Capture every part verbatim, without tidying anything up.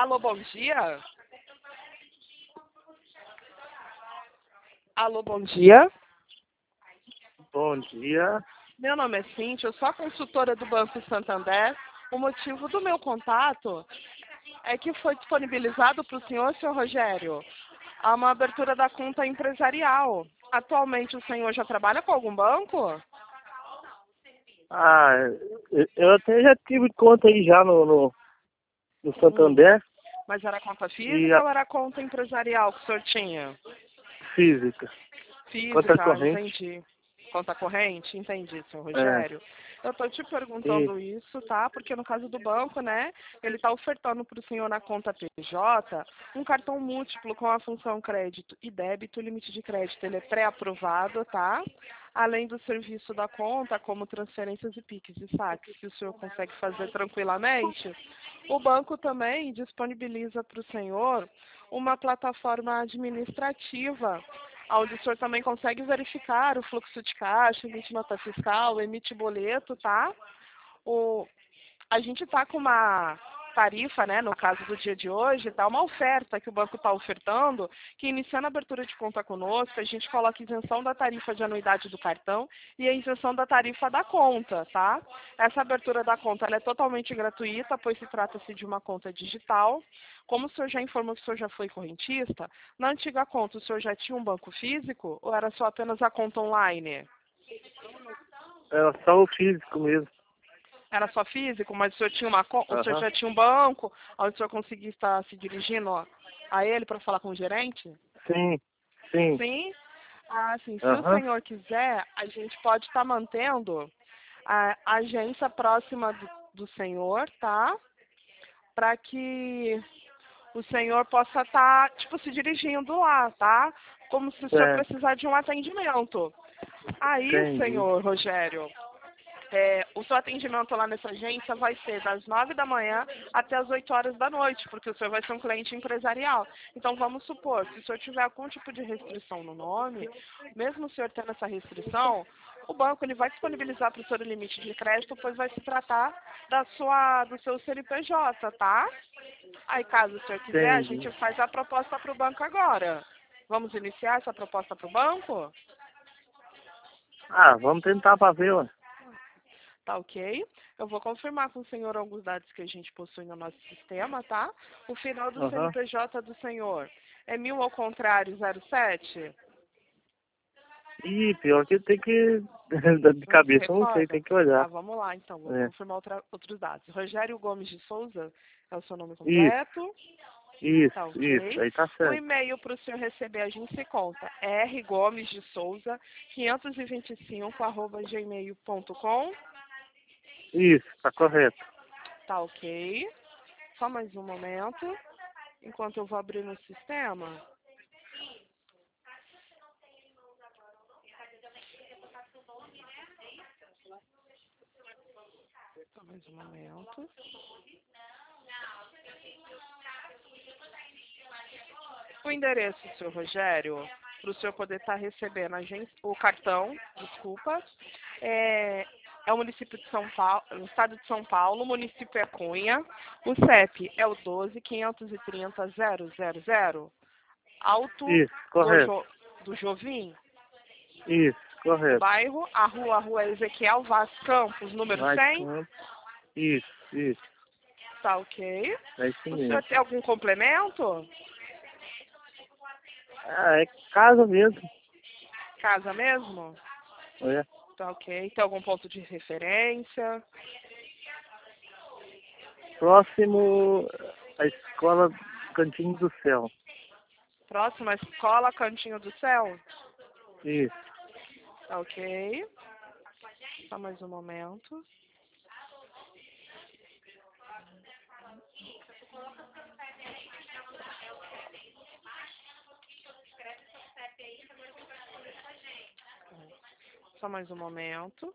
Alô, bom dia. Alô, bom dia. Bom dia. Meu nome é Cíntia, eu sou a consultora do Banco Santander. O motivo do meu contato é que foi disponibilizado para o senhor, senhor Rogério, a uma abertura da conta empresarial. Atualmente o senhor já trabalha com algum banco? Ah, eu eu até já tive conta aí já no, no, no Santander Mas era conta e física a ou era conta empresarial que o senhor tinha? física. Conta Física, corrente. entendi. Conta corrente? Entendi, senhor É. Rogério. Eu estou te E, perguntando isso, tá? Porque no caso do banco, né, ele está ofertando para o senhor na conta P J um cartão múltiplo com a função crédito e débito. O limite de crédito ele é pré-aprovado, tá? Além do serviço da conta, como transferências e piques e saques, que o senhor consegue fazer tranquilamente, o banco também disponibiliza para o senhor uma plataforma administrativa onde o senhor também consegue verificar o fluxo de caixa, emite nota fiscal, emite boleto, tá? O, a gente está com uma tarifa, né, no caso do dia de hoje, tá uma oferta que o banco está ofertando, que iniciando a abertura de conta conosco, a gente coloca isenção da tarifa de anuidade do cartão e a isenção da tarifa da conta, tá? Essa abertura da conta ela é totalmente gratuita, pois se trata-se de uma conta digital. Como o senhor já informou que o senhor já foi correntista, na antiga conta o senhor já tinha um banco físico ou era só apenas a conta online? era só o físico mesmo. Era só físico, mas o senhor tinha uma co- o senhor Aham. já tinha um banco, onde o senhor conseguia estar se dirigindo ó, a ele para falar com o gerente? Sim, sim. Sim? Ah, sim. Se o Aham. senhor quiser, a gente pode estar mantendo a agência próxima do, do senhor, tá? Para que o senhor possa estar, tipo, se dirigindo lá, tá? Como se o senhor É, precisar de um atendimento. Aí, entendi. senhor Rogério, é, o seu atendimento lá nessa agência vai ser das nove da manhã até as oito horas da noite, porque o senhor vai ser um cliente empresarial. Então, vamos supor, se o senhor tiver algum tipo de restrição no nome, mesmo o senhor tendo essa restrição, o banco ele vai disponibilizar para o senhor o limite de crédito, pois vai se tratar da sua, do seu C N P J, tá? Aí, caso o senhor quiser, a gente Entendi. faz a proposta para o banco agora. Vamos iniciar essa proposta para o banco? Ah, vamos tentar pra ver, ué. Tá ok? Eu vou confirmar com o senhor alguns dados que a gente possui no nosso sistema, tá? O final do Aham. C N P J do senhor é mil ao contrário, zero sete? Ih, pior que tem que. De Não se cabeça, eu não sei, recorda? tem que Tá, olhar. vamos lá então. Vou É. confirmar outra- outros dados. Rogério Gomes de Souza é o seu nome Isso, completo. Tá isso, isso. ok. Aí tá O certo. e-mail para o senhor receber a gente se conta é r gomes de souza quinhentos e vinte e cinco arroba gmail ponto com. Isso, tá correto. Tá ok. Só mais um momento, enquanto eu vou abrir no sistema. Só mais um momento. O endereço, senhor Rogério, para o senhor poder estar recebendo a agência, o cartão, desculpa, é, é o município de São Paulo, o estado de São Paulo, o município é Cunha, o C E P é o doze, quinhentos e trinta, zero zero zero, Alto Isso, do, correto. jo, do Jovim, Isso, o correto. bairro, a rua, a rua Ezequiel Vaz Campos, número Vai cem, campo. Isso, isso. tá ok. É isso O senhor mesmo. tem algum complemento? Ah, é casa mesmo. Casa mesmo? É. Tá ok. Tem algum ponto de referência? Próximo à escola Cantinho do Céu. Próxima escola, Cantinho do Céu? Isso. Tá ok. Só mais um momento. Só mais um momento.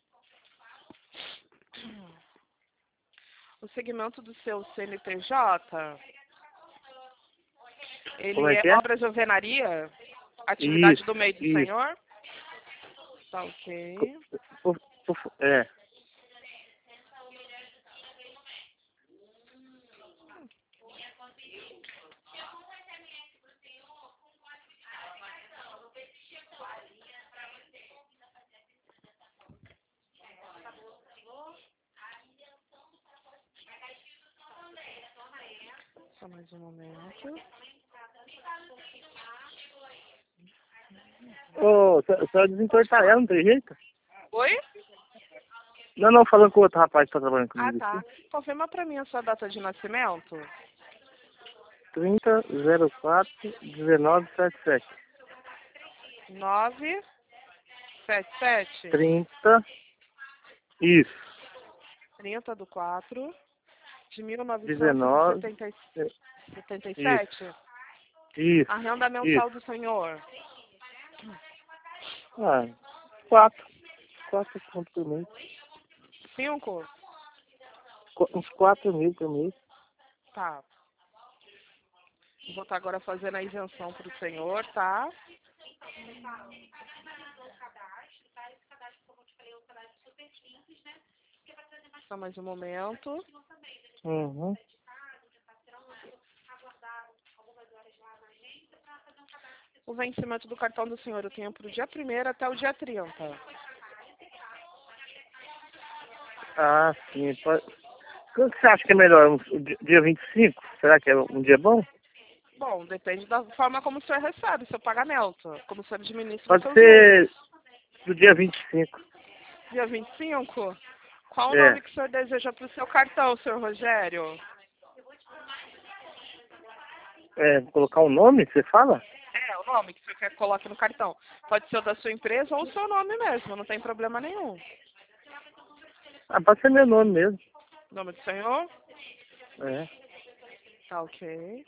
O segmento do seu C N P J, Como ele é é que é? obra de alvenaria? Atividade Isso, do meio do isso. senhor? Tá ok. Por- por- É. Só mais um momento. Ô, só só desentortar ela, não tem jeito? Oi? Não, não, falando com o outro rapaz que tá trabalhando Ah, comigo tá. aqui. Confirma pra mim a sua data de nascimento. trinta, zero quatro, dezenove, setenta e sete. nove sete sete. trinta, isso. trinta do quatro de mil novecentos e dezenove, setenta e isso. sete. Isso, A renda mensal isso. do senhor. Ah, quatro. Quatro conto por mês. cinco? Qu- Uns quatro mil por mês. Tá. Vou estar agora fazendo a isenção pro senhor, tá? Só mais um momento. Uhum. O vencimento do cartão do senhor eu tenho pro dia primeiro até o dia trinta. Ah, sim. Pode... Quando que você acha que é melhor? Um- o di- dia vinte e cinco? Será que é um dia bom? Bom, depende da forma como o senhor recebe, seu pagamento. Como o senhor administra os Pode seus ser lucros. do dia vinte e cinco. Dia vinte e cinco? Qual o É. nome que o senhor deseja pro seu cartão, senhor Rogério? É, vou colocar um nome, você fala? É, o nome que o senhor quer que coloque no cartão. Pode ser o da sua empresa ou o seu nome mesmo, não tem problema nenhum. Ah, pode ser meu nome mesmo. Nome do senhor? É. Tá ok.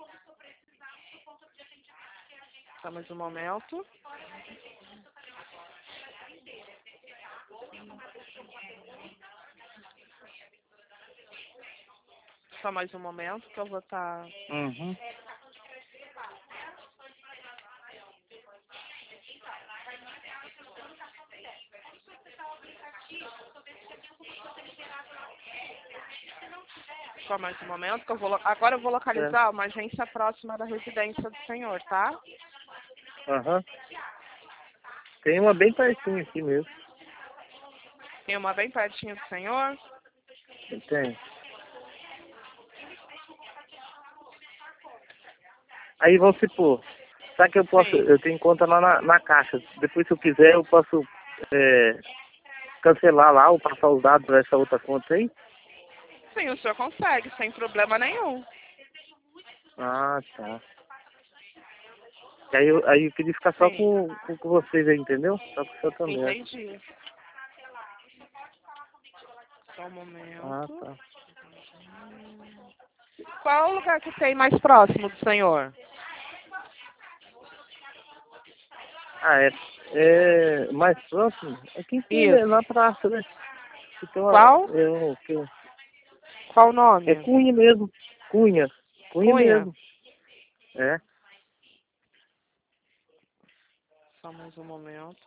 Só mais um momento. Só mais um momento que eu vou estar... Uhum. Só mais um momento que eu vou... lo- Agora eu vou É. localizar uma agência próxima da residência do senhor, tá? Aham. Tem uma bem pertinho aqui mesmo. Tem uma bem pertinho do senhor. Tem. Aí vamos supor, sabe que eu posso, Sim. eu tenho conta lá na, na caixa. Depois se eu quiser eu posso é, cancelar lá ou passar os dados para essa outra conta aí? Sim, o senhor consegue, sem problema nenhum. Ah, tá. E aí eu, aí eu queria ficar só Sim, com, com, com vocês aí, entendeu? Só com o seu também. entendi. Só um Ah, momento. tá. Qual é o lugar que tem mais próximo do senhor? Ah, é, é mais próximo? Aqui tem né, na Isso. praça, né? Que tem uma, Qual? é, um, que, Qual o é nome? Cunha mesmo. Cunha. Cunha Cunha. mesmo. É. Só mais um momento.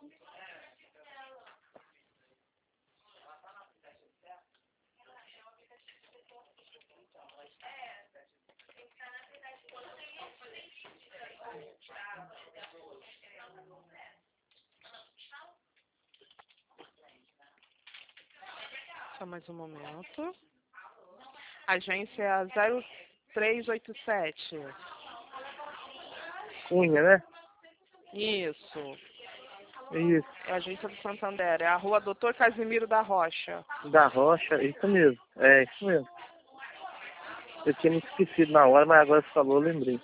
Só mais um momento. Agência zero três oito sete. Cunha, né? Isso. Isso. É a agência do Santander. É a rua Doutor Casimiro da Rocha. Da Rocha, isso mesmo. É, isso mesmo. Eu tinha me esquecido na hora, mas agora você falou, eu lembrei.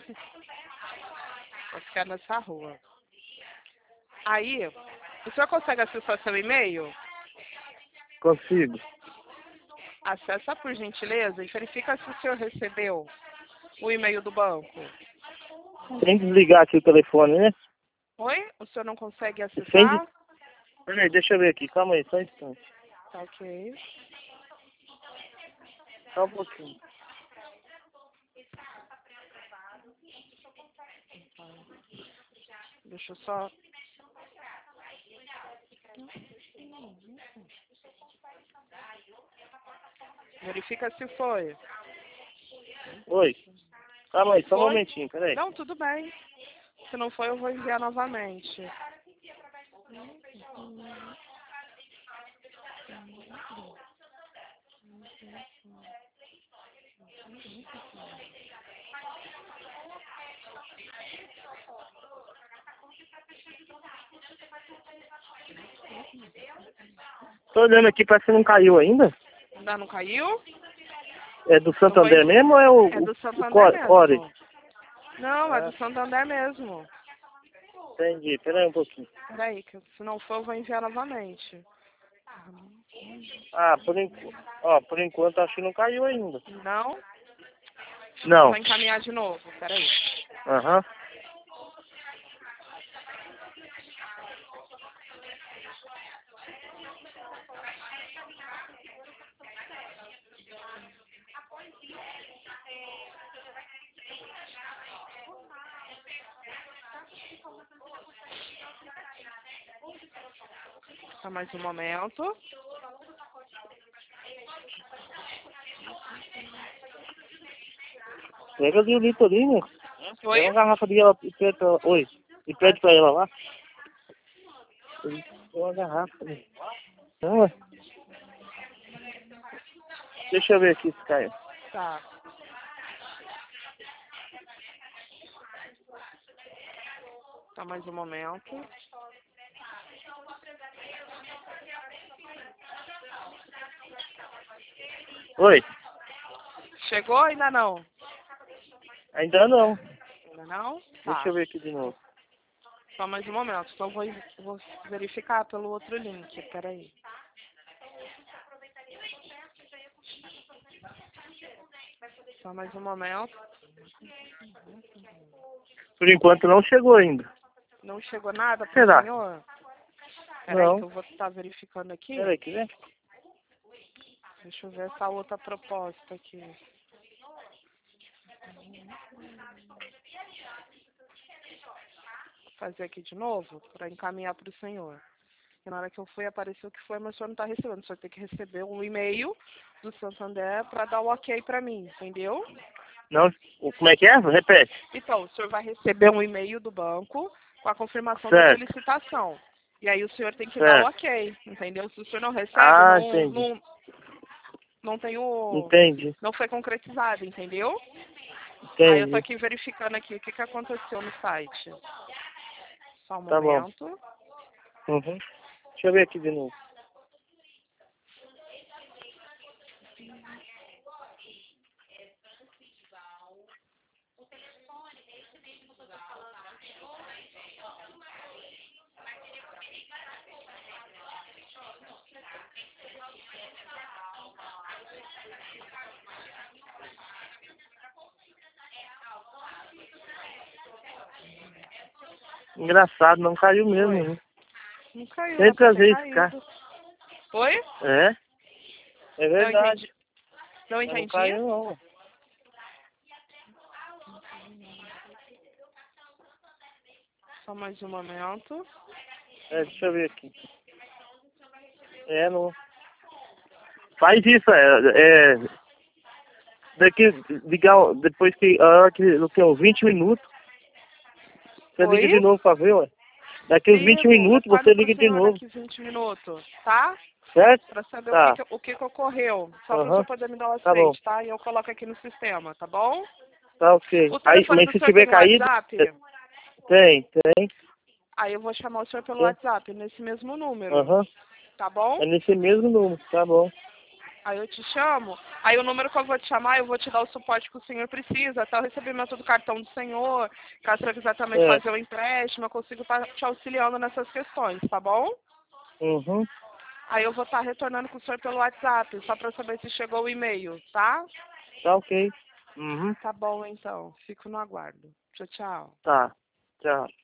Vai ficar nessa rua. Aí, o senhor consegue acessar seu e-mail? Consigo. Acessa por gentileza e verifica se o senhor recebeu o e-mail do banco. Sem desligar aqui o telefone, né? Oi? O senhor não consegue Sem des... acessar? Peraí, deixa eu ver aqui. Calma aí, só um instante. Tá ok. Só um pouquinho. Deixa eu só... Verifica se foi. Oi. Calma aí, só um Foi? momentinho, peraí. Não, tudo bem. Se não foi, eu vou enviar novamente. Tô olhando aqui, parece que não caiu ainda. Ainda não caiu? É do Santander mesmo ou é o, É do o, Santander o Core? mesmo. Core? Não, é Ah, do Santander mesmo. entendi. Pera aí um pouquinho. Peraí, que se não for eu vou enviar novamente. Ah, por, enqu... Ó, por enquanto acho que não caiu ainda. Não? Não. Vou encaminhar de novo, peraí. Aham. Só mais um momento. Pega ali o litro ali, né? Oi? Pega uma garrafa de ela e pede pra ela. Oi. E pede pra ela lá. Tem uma garrafa ali. Não, é. Deixa eu ver aqui se caiu. Tá. Só mais um momento. Oi. Chegou ou ainda não? Ainda não. Ainda não? Deixa Tá. eu ver aqui de novo. Só mais um momento. Só vou, vou verificar pelo outro link. Peraí. Só mais um momento. Por enquanto não chegou ainda. Não chegou nada pro Será? senhor? Peraí Não. que eu vou estar verificando aqui. Peraí, quer ver? Deixa eu ver essa outra proposta aqui. Vou fazer aqui de novo para encaminhar para o senhor. E na hora que eu fui, apareceu que foi, mas o senhor não está recebendo. O senhor tem que receber um e-mail do Santander para dar o ok para mim, entendeu? Não. Como é que é? Repete. Então, o senhor vai receber um e-mail do banco com a confirmação da Certo. solicitação. E aí o senhor tem que dar o Certo. ok, entendeu? Se o senhor não recebe, Ah, não, entendi. não, não tem o... Entendi. Não foi concretizado, entendeu? Aí eu tô Entendi. aqui verificando aqui o que, que aconteceu no site. Só um Tá bom. momento. Uhum. Deixa eu ver aqui de novo. Engraçado, não caiu mesmo. Oi. Né? Não caiu, era Sempre pra às ter vezes cai. caído. Oi? É? É Não verdade. entendi. Não Mas não entendi? caiu não. Só mais um momento. É, deixa eu ver aqui. É, não. Faz isso, é. é daqui, ligar, depois que. A hora que. O que? Uns vinte minutos. Você liga de Oi? novo pra ver, ué. Daqui uns vinte Ligo, minutos retorno você pro liga de senhor novo. daqui vinte minutos, tá? Certo? Pra saber o que, Tá. que, o que, que ocorreu. Só para o Aham. senhor poder me dar o Tá bom. aceite, tá? E eu coloco aqui no sistema, tá bom? Tá ok. O Aí, telefone mas do se senhor tiver tem o caído. WhatsApp? Tem, tem. Aí eu vou chamar o senhor pelo tem. WhatsApp, nesse mesmo número, Aham. tá bom? É nesse mesmo número, tá bom. Aí eu te chamo, aí o número que eu vou te chamar, eu vou te dar o suporte que o senhor precisa, até o recebimento do cartão do senhor, caso você quiser também É. fazer o empréstimo, eu consigo estar te auxiliando nessas questões, tá bom? Uhum. Aí eu vou estar retornando com o senhor pelo WhatsApp, só para saber se chegou o e-mail, tá? Tá ok. Uhum. Tá bom, então. Fico no aguardo. Tchau, tchau. Tá. Tchau.